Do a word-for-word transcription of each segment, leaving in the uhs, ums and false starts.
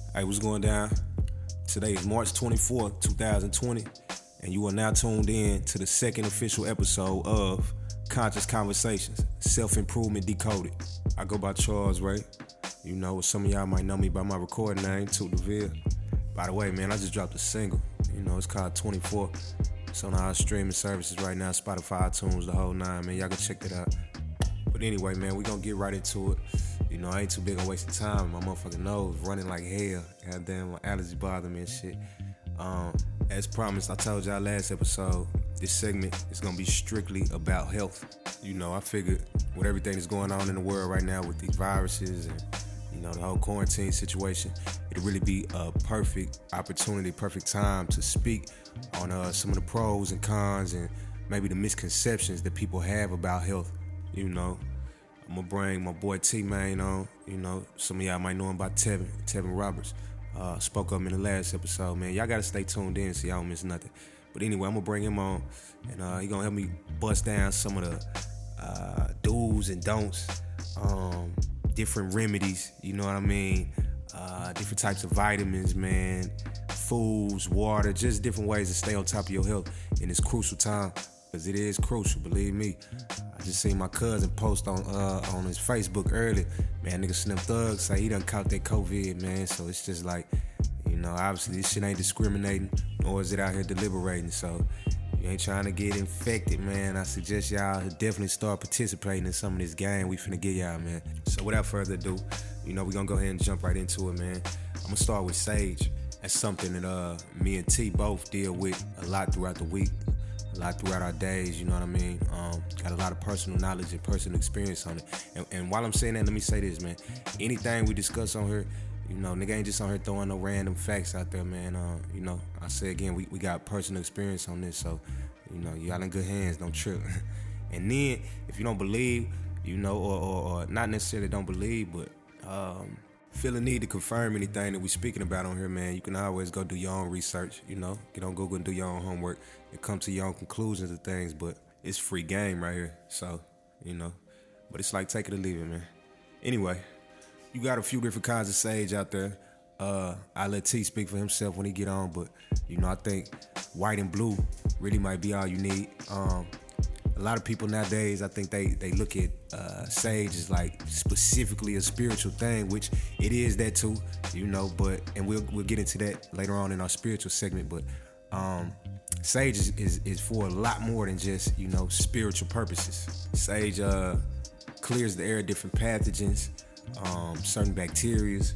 Hey, what's going down? Today is March twenty-fourth, twenty twenty, and you are now tuned in to the second official episode of Conscious Conversations, Self-Improvement Decoded. I go by Charles Ray. You know, some of y'all might know me by my recording name, Toot DeVille. By the way, man, I just dropped a single. You know, it's called twenty-four. It's on our streaming services right now, Spotify, iTunes, the whole nine, man. Y'all can check that out. But anyway, man, we gonna get right into it. You know, I ain't too big on wasting time. My motherfucking nose running like hell. Goddamn, my allergies bother me and shit. Um, as promised, I told y'all last episode, this segment is gonna be strictly about health. You know, I figured with everything that's going on in the world right now with these viruses and, you know, the whole quarantine situation, it'll really be a perfect opportunity, perfect time to speak on uh, some of the pros and cons and maybe the misconceptions that people have about health. You know, I'm gonna bring my boy T-Main on. You know, some of y'all might know him by Tevin, Tevin Roberts. Uh, spoke up in the last episode, man. Y'all gotta stay tuned in so y'all don't miss nothing. But anyway, I'm gonna bring him on, and uh, he gonna help me bust down some of the uh, do's and don'ts, um, different remedies, you know what I mean? Uh, different types of vitamins, man, foods, water, just different ways to stay on top of your health in this crucial time. Cause it is crucial, believe me. I just seen my cousin post on uh, on his Facebook earlier. Man, nigga Slim Thug say he done caught that COVID, man. So it's just like, you know, obviously this shit ain't discriminating, nor is it out here deliberating. So you ain't trying to get infected, man. I suggest y'all definitely start participating in some of this game we finna get y'all, man. So without further ado, you know, we gonna go ahead and jump right into it, man. I'm gonna start with sage. That's something that uh me and T both deal with a lot throughout the week. A lot throughout our days, you know what I mean? Um, got a lot of personal knowledge and personal experience on it. And, and while I'm saying that, let me say this, man. Anything we discuss on here, you know, nigga ain't just on here throwing no random facts out there, man. Uh, you know, I say again, we, we got personal experience on this, so, you know, y'all in good hands, don't trip. And then, if you don't believe, you know, or, or, or not necessarily don't believe, but um, feel the need to confirm anything that we speaking about on here, man, you can always go do your own research, you know, get on Google and do your own homework and come to your own conclusions of things, but it's free game right here, so, you know, but it's like take it or leave it, man. Anyway, you got a few different kinds of sage out there. Uh, I let T speak for himself when he get on, but, you know, I think white and blue really might be all you need. Um, A lot of people nowadays, I think they, they look at uh, sage as like specifically a spiritual thing, which it is that too, you know, but, and we'll we'll get into that later on in our spiritual segment, but um, sage is, is, is for a lot more than just, you know, spiritual purposes. Sage uh, clears the air of different pathogens, um, certain bacterias.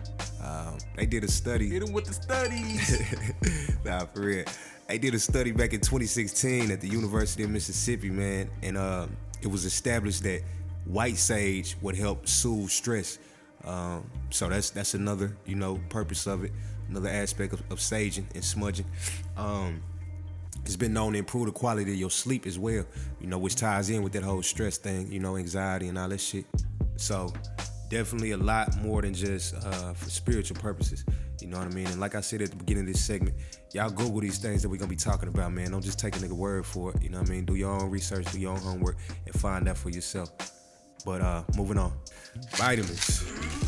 Um, they did a study. Hit them with the studies. Nah, for real. They did a study back in twenty sixteen at the University of Mississippi, man, and uh, it was established that white sage would help soothe stress. Um, so that's that's another, you know, purpose of it, another aspect of, of saging and smudging. Um, it's been known to improve the quality of your sleep as well, you know, which ties in with that whole stress thing, you know, anxiety and all that shit. So definitely a lot more than just uh, for spiritual purposes. You know what I mean? And like I said at the beginning of this segment, y'all Google these things that we're going to be talking about, man. Don't just take a nigga word for it. You know what I mean? Do your own research, do your own homework, and find that for yourself. But uh, moving on. Vitamins.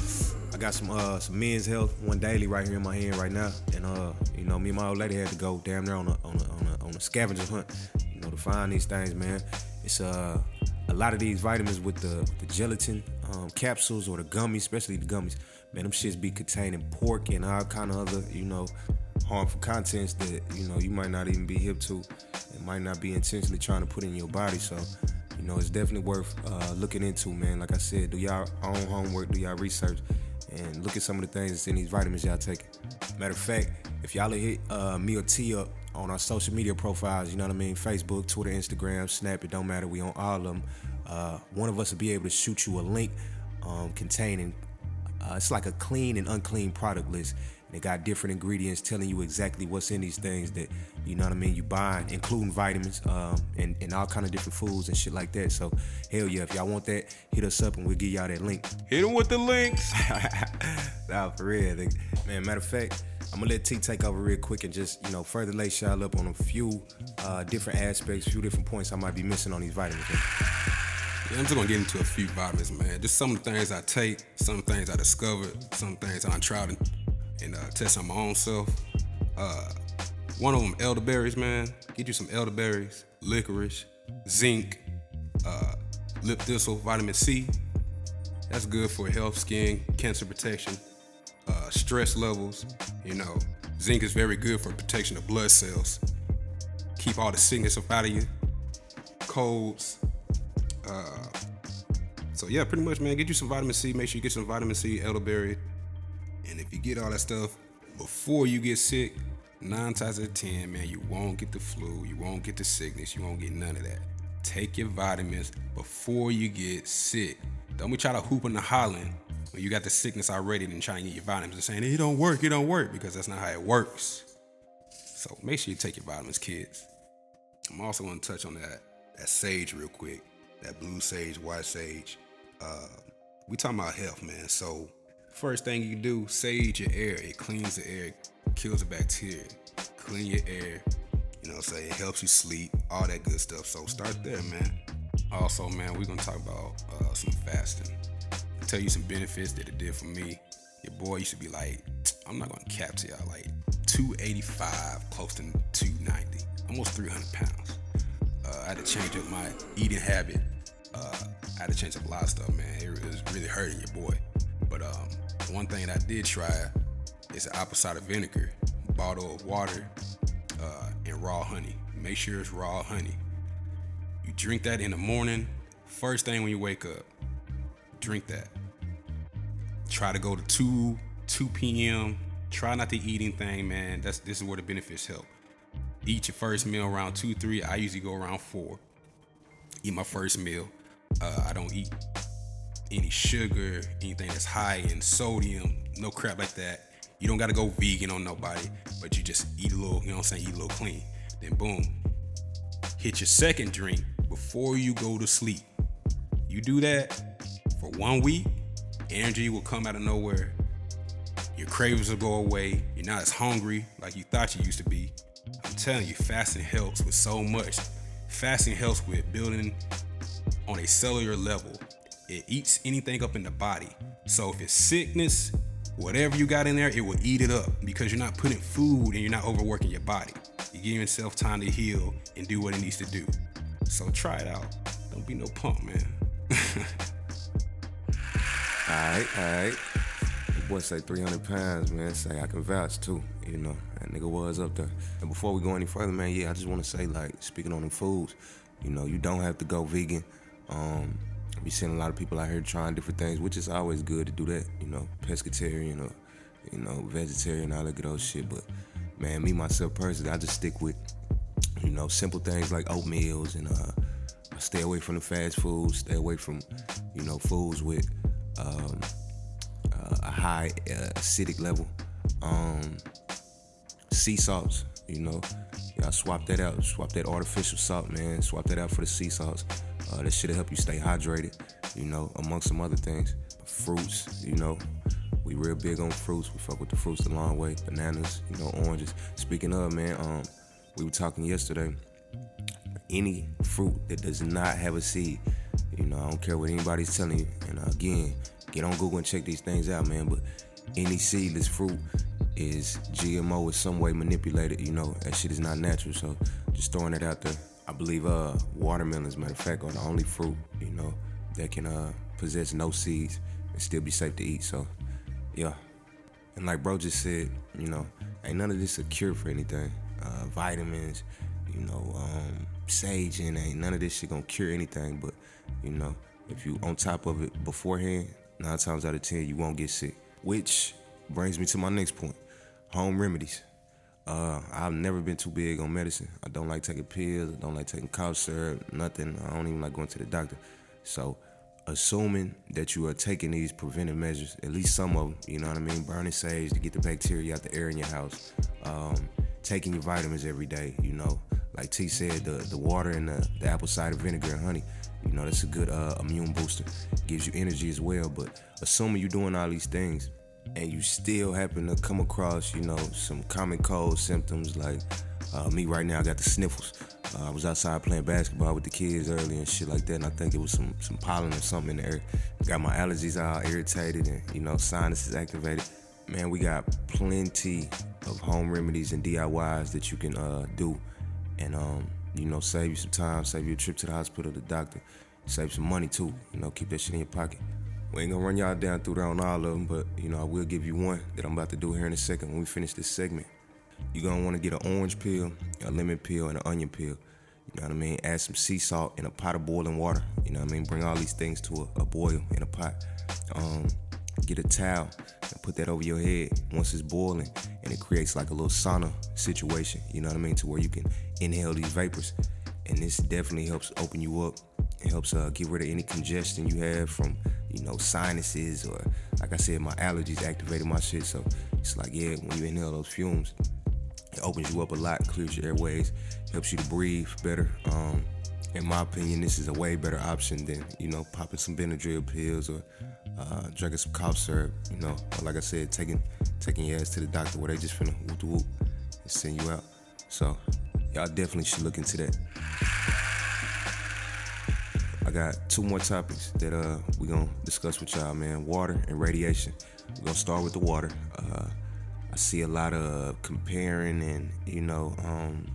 I got some uh, some men's health, one daily right here in my hand right now. And, uh, you know, me and my old lady had to go damn near on a, on a, on a, on a scavenger hunt, you know, to find these things, man. It's uh, a lot of these vitamins with the, the gelatin um, capsules or the gummies, especially the gummies. Man, them shits be containing pork and all kind of other, you know, harmful contents that, you know, you might not even be hip to and might not be intentionally trying to put in your body. So, you know, it's definitely worth uh, looking into, man. Like I said, do y'all own homework, do y'all research, and look at some of the things that's in these vitamins y'all taking. Matter of fact, if y'all hit uh, me or T up on our social media profiles, you know what I mean, Facebook, Twitter, Instagram, Snap, it don't matter, we on all of them. Uh, one of us will be able to shoot you a link um, containing Uh, it's like a clean and unclean product list. And they got different ingredients telling you exactly what's in these things that, you know what I mean, you buying, including vitamins um, and, and all kind of different foods and shit like that. So, hell yeah, if y'all want that, hit us up and we'll give y'all that link. Hit them with the links. Nah, for real. They, man, matter of fact, I'm going to let T take over real quick and just, you know, further lace y'all up on a few uh, different aspects, a few different points I might be missing on these vitamins. Man. Yeah, I'm just gonna get into a few vitamins, man. Just some of the things I take, some things I discovered, some things I tried. and uh, test on my own self. Uh, one of them, elderberries, man. Get you some elderberries, licorice, zinc, uh, lip thistle, vitamin C. That's good for health, skin, cancer protection, uh, stress levels. You know, zinc is very good for protection of blood cells. Keep all the sickness up out of you, colds. Uh, so yeah, pretty much, man, get you some vitamin C. Make sure you get some vitamin C, elderberry. And if you get all that stuff before you get sick, nine times out of ten, man, you won't get the flu, you won't get the sickness, you won't get none of that. Take your vitamins before you get sick. Don't be trying to hoop and hollering when you got the sickness already and trying to get your vitamins and saying, it don't work, it don't work, because that's not how it works. So make sure you take your vitamins, kids. I'm also going to touch on that, that sage real quick, that blue sage, white sage. Uh, we talking about health, man. So first thing you do, sage your air. It cleans the air, kills the bacteria. Clean your air, you know what I'm saying? It helps you sleep, all that good stuff. So start there, man. Also, man, we're going to talk about uh, some fasting. I'll tell you some benefits that it did for me. Your boy used to be like, I'm not going to cap to y'all, like two eighty-five, close to two ninety, almost three hundred pounds. Uh, I had to change up my eating habit. Uh, I had to change up a lot of stuff, man. It was really hurting your boy. But um, one thing that I did try is an apple cider vinegar, bottle of water, uh, and raw honey. Make sure it's raw honey. You drink that in the morning, first thing when you wake up. Drink that. Try to go to two p.m. Try not to eat anything, man. That's this is where the benefits help. Eat your first meal around two, three. I usually go around four. Eat my first meal. Uh, I don't eat any sugar, anything that's high in sodium, no crap like that. You don't gotta go vegan on nobody, but you just eat a little, you know what I'm saying, eat a little clean. Then boom, hit your second drink before you go to sleep. You do that for one week, energy will come out of nowhere. Your cravings will go away. You're not as hungry like you thought you used to be. I'm telling you, fasting helps with so much. Fasting helps with building on a cellular level. It eats anything up in the body. So if it's sickness, whatever you got in there, it will eat it up because you're not putting food and you're not overworking your body. You're giving yourself time to heal and do what it needs to do. So try it out. Don't be no punk, man. Alright, alright. The boy say three hundred pounds, man. Say I can vouch too. You know, that nigga was up there. And before we go any further, man, yeah, I just want to say, like, speaking on them foods, you know, you don't have to go vegan. Um, we seen a lot of people out here trying different things, which is always good to do that, you know, pescatarian or, you know, vegetarian, all that good old shit. But, man, me, myself, personally, I just stick with, you know, simple things like oatmeals and uh, stay away from the fast foods, stay away from, you know, foods with um, uh, a high uh, acidic level. Um, sea salts, you know, y'all swap that out, swap that artificial salt, man, swap that out for the sea salts. Uh, that shit'll help you stay hydrated, you know, amongst some other things. Fruits, you know, we real big on fruits. We fuck with the fruits the long way. Bananas, you know, oranges. Speaking of, man, um, we were talking yesterday. Any fruit that does not have a seed, you know, I don't care what anybody's telling you. And uh, again, get on Google and check these things out, man. But any seedless fruit is G M O in some way manipulated, you know. That shit is not natural. So just throwing it out there. I believe uh, watermelons, as a matter of fact, are the only fruit, you know, that can uh, possess no seeds and still be safe to eat. So, yeah. And like bro just said, you know, ain't none of this a cure for anything. Uh, vitamins, you know, um, sage, and ain't none of this shit gonna cure anything. But, you know, if you on top of it beforehand, nine times out of ten, you won't get sick. Which brings me to my next point, home remedies. Uh, I've never been too big on medicine. I don't like taking pills. I don't like taking cough syrup, nothing. I don't even like going to the doctor. So, assuming that you are taking these preventive measures, at least some of them, you know what I mean? Burning sage to get the bacteria out the air in your house. Um, taking your vitamins every day, you know. Like T said, the, the water and the, the apple cider vinegar and honey, you know, that's a good uh, immune booster. Gives you energy as well. But assuming you're doing all these things, and you still happen to come across, you know, some common cold symptoms like uh, me right now, I got the sniffles. Uh, I was outside playing basketball with the kids earlier and shit like that, and I think it was some, some pollen or something in the air. Got my allergies all irritated and, you know, sinuses activated. Man, we got plenty of home remedies and D I Ys that you can uh, do, and um, you know, save you some time, save you a trip to the hospital, the doctor, save some money too. You know, keep that shit in your pocket. We ain't gonna run y'all down through there on all of them, but you know, I will give you one that I'm about to do here in a second when we finish this segment. You're gonna want to get an orange peel, a lemon peel, and an onion peel. You know what I mean? Add some sea salt in a pot of boiling water. You know what I mean? Bring all these things to a, a boil in a pot. Um, get a towel and put that over your head once it's boiling, and it creates like a little sauna situation. You know what I mean? To where you can inhale these vapors, and this definitely helps open you up. It helps uh, get rid of any congestion you have from, you know, sinuses, or like I said, my allergies activated my shit. So it's like, yeah, when you inhale those fumes, it opens you up a lot, clears your airways, helps you to breathe better. Um, in my opinion, this is a way better option than, you know, popping some Benadryl pills or uh, drinking some cough syrup. You know, or like I said, taking taking your ass to the doctor where they just finna whoop the whoop and send you out. So y'all definitely should look into that. I got two more topics that uh we gonna discuss with y'all, man. Water and radiation. We're gonna start with the water. Uh, I see a lot of comparing and, you know, um,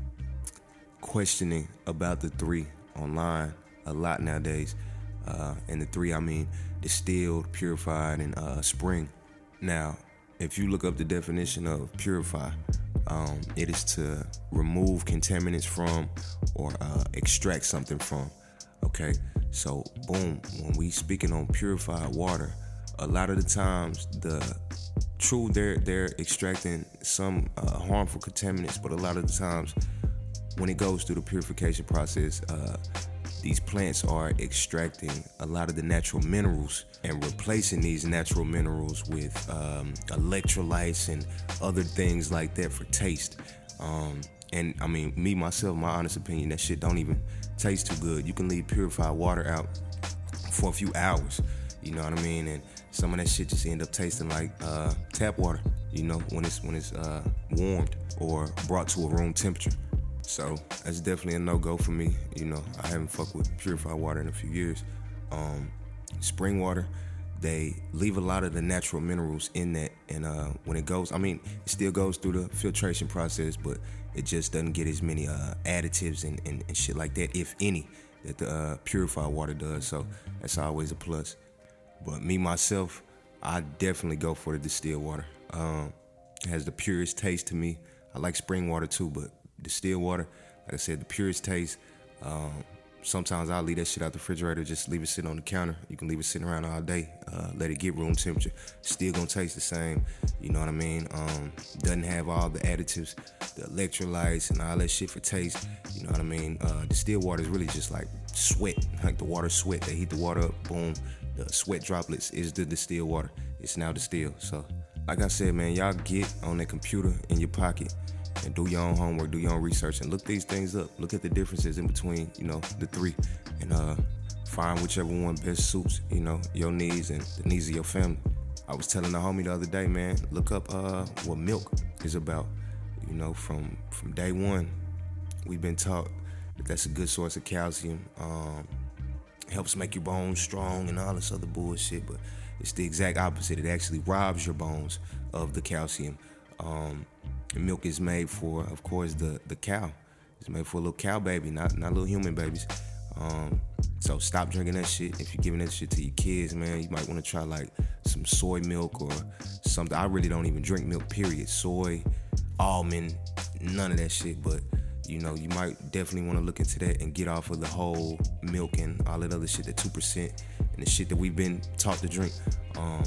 questioning about the three online a lot nowadays. Uh, and the three, I mean distilled, purified, and uh, spring. Now, if you look up the definition of purify, um, it is to remove contaminants from or uh, extract something from. Okay, so boom, when we speaking on purified water, a lot of the times the true they're they're extracting some uh, harmful contaminants, but a lot of the times when it goes through the purification process, uh, these plants are extracting a lot of the natural minerals and replacing these natural minerals with um, electrolytes and other things like that for taste. Um, and I mean, me myself, my honest opinion, that shit don't even taste too good. You can leave purified water out for a few hours, you know what I mean? And some of that shit just end up tasting like uh, tap water, you know, when it's when it's uh, warmed or brought to a room temperature. So that's definitely a no-go for me. You know, I haven't fucked with purified water in a few years. Um, spring water, they leave a lot of the natural minerals in that, and uh, when it goes, I mean, it still goes through the filtration process, but it just doesn't get as many uh, additives and, and, and shit like that, if any, that the uh, purified water does. So that's always a plus. But me, myself, I definitely go for the distilled water. Um, it has the purest taste to me. I like spring water too, but distilled water, like I said, the purest taste. Um, sometimes I'll leave that shit out the refrigerator, just leave it sitting on the counter. You can leave it sitting around all day, uh, let it get room temperature. Still gonna taste the same, you know what I mean? Um, doesn't have all the additives, the electrolytes and all that shit for taste, you know what I mean? Uh, distilled water is really just like sweat, like the water sweat. They heat the water up, boom, the sweat droplets is the distilled water. It's now distilled. So, like I said, man, y'all get on that computer in your pocket and do your own homework, do your own research, and look these things up. Look at the differences in between, you know, the three, and uh, find whichever one best suits, you know, your needs and the needs of your family. I was telling the homie the other day, man, look up uh, what milk is about. You know, from from day one, we've been taught that that's a good source of calcium. Um, helps make your bones strong and all this other bullshit, but it's the exact opposite. It actually robs your bones of the calcium. Um, and milk is made for, of course, the, the cow. It's made for a little cow baby, not not little human babies. Um, so stop drinking that shit. If you're giving that shit to your kids, man, you might want to try like some soy milk or something. I really don't even drink milk, period. Soy, almond, none of that shit. But, you know, you might definitely want to look into that and get off of the whole milk and all that other shit, the two percent and the shit that we've been taught to drink. Um,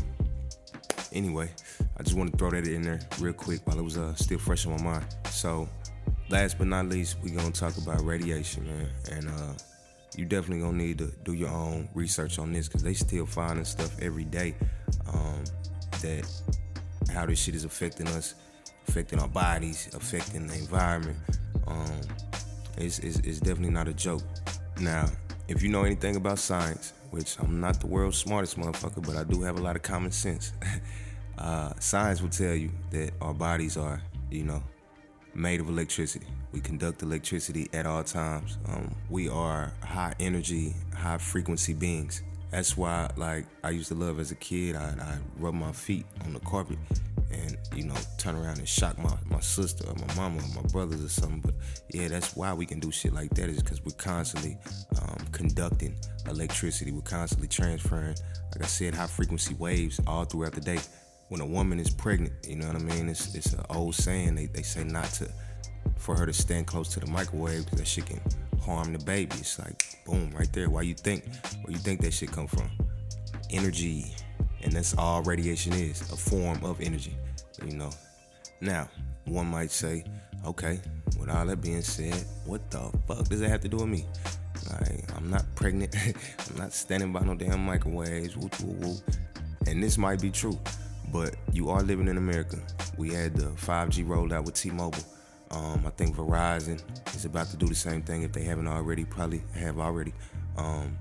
anyway, I just want to throw that in there real quick while it was uh, still fresh on my mind. So, last but not least, we're going to talk about radiation, man. And uh, you definitely going to need to do your own research on this, because they still finding stuff every day um, that how this shit is affecting us, affecting our bodies, affecting the environment. Um, it's, it's, it's definitely not a joke. Now, if you know anything about science, which I'm not the world's smartest motherfucker, but I do have a lot of common sense. uh, science will tell you that our bodies are, you know, made of electricity. We conduct electricity at all times. Um, we are high energy, high frequency beings. That's why, like, I used to love as a kid, I'd, I'd rub my feet on the carpet and, you know, turn around and shock my, my sister or my mama or my brothers or something. But yeah, that's why we can do shit like that, is because we're constantly um, conducting electricity. We're constantly transferring, like I said, high frequency waves all throughout the day. When a woman is pregnant, you know what I mean? It's it's an old saying. They they say not to, for her to stand close to the microwave because that shit can harm the baby. It's like, boom, right there. Why you think, where you think that shit come from? Energy. And that's all radiation is, a form of energy, you know. Now, one might say, okay, with all that being said, what the fuck does that have to do with me? Like, I'm not pregnant. I'm not standing by no damn microwaves. Woo, woo, woo. And this might be true, but you are living in America. We had the five G rolled out with T-Mobile. Um, I think Verizon is about to do the same thing if they haven't already, probably have already. Um,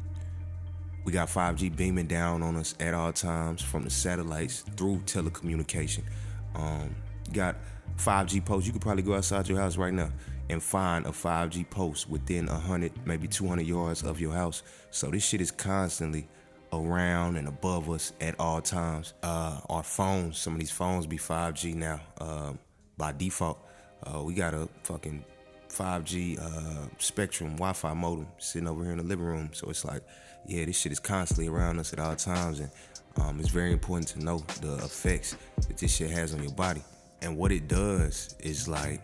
we got five G beaming down on us at all times from the satellites through telecommunication. Um, you got five G posts. You could probably go outside your house right now and find a five G post within one hundred, maybe two hundred yards of your house. So this shit is constantly around and above us at all times. Uh, our phones, some of these phones be five G now uh, by default. Uh, we got a fucking five G uh, Spectrum Wi-Fi modem sitting over here in the living room. So it's like, yeah, this shit is constantly around us at all times. And um, it's very important to know the effects that this shit has on your body. And what it does is like,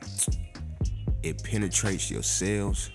it penetrates your cells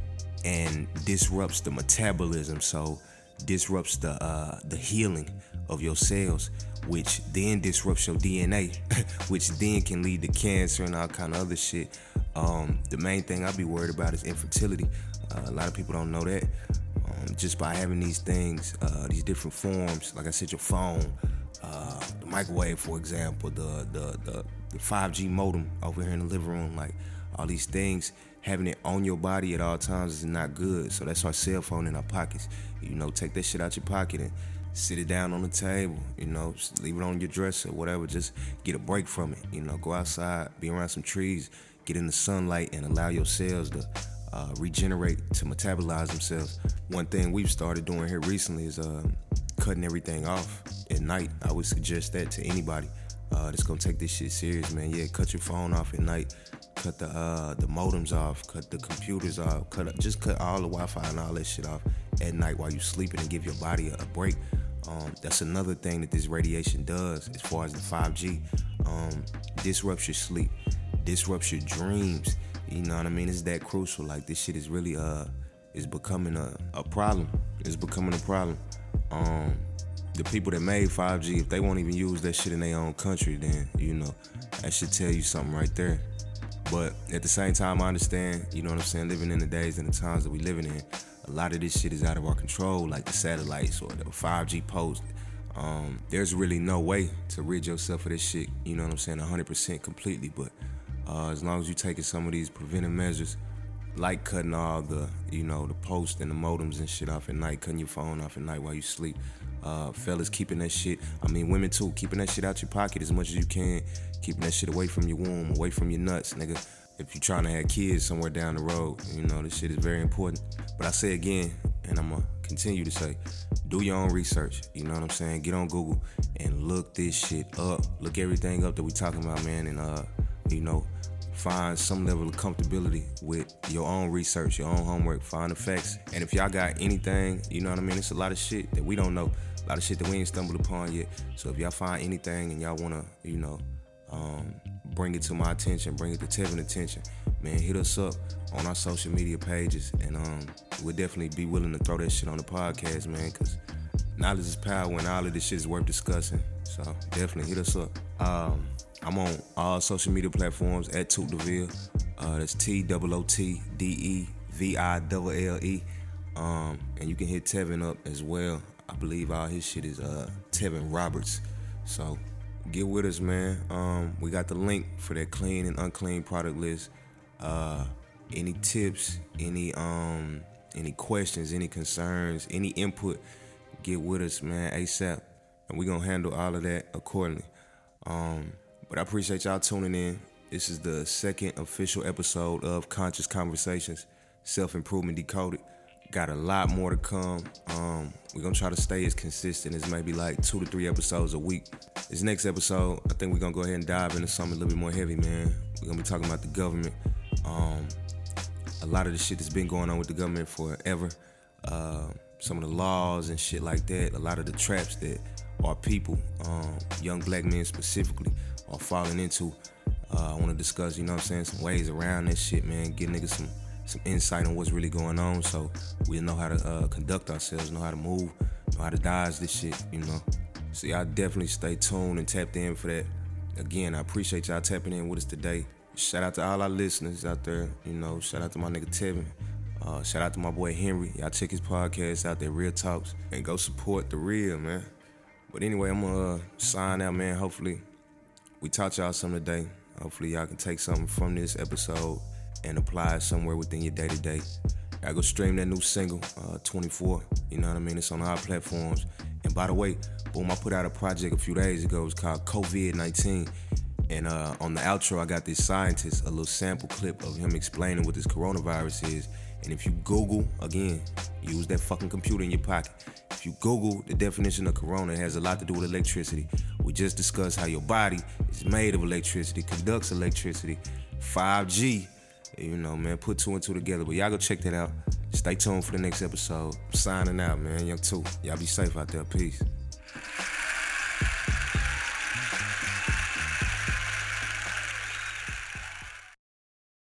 and disrupts the metabolism. So disrupts the uh, the healing of your cells, which then disrupts your D N A, which then can lead to cancer and all kind of other shit. Um, the main thing I be worried about is infertility. Uh, a lot of people don't know that. Um, just by having these things, uh, these different forms, like I said, your phone, uh, the microwave, for example, the, the the the five G modem over here in the living room, like all these things, having it on your body at all times is not good. So that's our cell phone in our pockets. You know, take that shit out your pocket and sit it down on the table, you know, just leave it on your dresser, whatever, just get a break from it, you know, go outside, be around some trees, get in the sunlight and allow your cells to uh, regenerate, to metabolize themselves. One thing we've started doing here recently is uh, cutting everything off at night. I would suggest that to anybody uh, that's gonna take this shit serious, man. Yeah, cut your phone off at night, cut the uh, the modems off, cut the computers off, cut just cut all the Wi-Fi and all that shit off at night while you're sleeping and give your body a, a break. Um, that's another thing that this radiation does as far as the five G. Um, disrupts your sleep, disrupts your dreams. You know what I mean? It's that crucial. Like, this shit is really uh is becoming a, a problem. It's becoming a problem. Um, the people that made five G, if they won't even use that shit in their own country, then, you know, that should tell you something right there. But at the same time, I understand, you know what I'm saying, living in the days and the times that we living in, a lot of this shit is out of our control, like the satellites or the five G post. Um, there's really no way to rid yourself of this shit, you know what I'm saying, one hundred percent completely. But uh, as long as you're taking some of these preventive measures, like cutting all the, you know, the posts and the modems and shit off at night, cutting your phone off at night while you sleep. Uh, fellas, keeping that shit, I mean, women too, keeping that shit out your pocket as much as you can, keeping that shit away from your womb, away from your nuts, nigga. If you're trying to have kids somewhere down the road, you know, this shit is very important. But I say again, and I'm gonna continue to say, do your own research, you know what I'm saying? Get on Google and look this shit up. Look everything up that we talking about, man, and, uh, you know, find some level of comfortability with your own research, your own homework, find the facts. And if y'all got anything, you know what I mean, it's a lot of shit that we don't know, a lot of shit that we ain't stumbled upon yet. So if y'all find anything and y'all wanna, you know, um, bring it to my attention, bring it to Tevin's attention, man, hit us up on our social media pages, and um, we'll definitely be willing to throw that shit on the podcast, man, because knowledge is power and all of this shit is worth discussing. So definitely hit us up. Um, I'm on all social media platforms at Toot DeVille. Uh, that's T O O T D E V I L L E. Um, and you can hit Tevin up as well. I believe all his shit is uh, Tevin Roberts. So get with us, man. Um, we got the link for that clean and unclean product list. Uh, any tips, any um, any questions, any concerns, any input, get with us, man, ASAP. And we're going to handle all of that accordingly. Um, but I appreciate y'all tuning in. This is the second official episode of Conscious Conversations, Self-Improvement Decoded. Got a lot more to come. Um, we're gonna try to stay as consistent as maybe like two to three episodes a week. This next episode, I think we're gonna go ahead and dive into something a little bit more heavy, man. We're gonna be talking about the government. Um, a lot of the shit that's been going on with the government forever. Uh, some of the laws and shit like that. A lot of the traps that our people, um, young black men specifically, are falling into. Uh, I wanna discuss, you know what I'm saying, some ways around this shit, man. Give niggas some some insight on what's really going on, so we know how to uh, conduct ourselves, know how to move, know how to dodge this shit, you know. So y'all definitely stay tuned and tapped in for that. Again, I appreciate y'all tapping in with us today. Shout out to all our listeners out there, you know. Shout out to my nigga Tevin. Uh, shout out to my boy Henry. Y'all check his podcast out there, Real Talks, and go support the real, man. But anyway, I'm gonna uh, sign out, man. Hopefully we taught y'all something today. Hopefully y'all can take something from this episode and apply it somewhere within your day-to-day. I go stream that new single, uh, twenty-four, you know what I mean? It's on all platforms. And by the way, boom, I put out a project a few days ago. It's called COVID nineteen. And uh, on the outro, I got this scientist, a little sample clip of him explaining what this coronavirus is. And if you Google, again, use that fucking computer in your pocket. If you Google the definition of corona, it has a lot to do with electricity. We just discussed how your body is made of electricity, conducts electricity, five G. You know, man, put two and two together. But y'all go check that out. Stay tuned for the next episode. I'm signing out, man. Young two. Y'all be safe out there. Peace.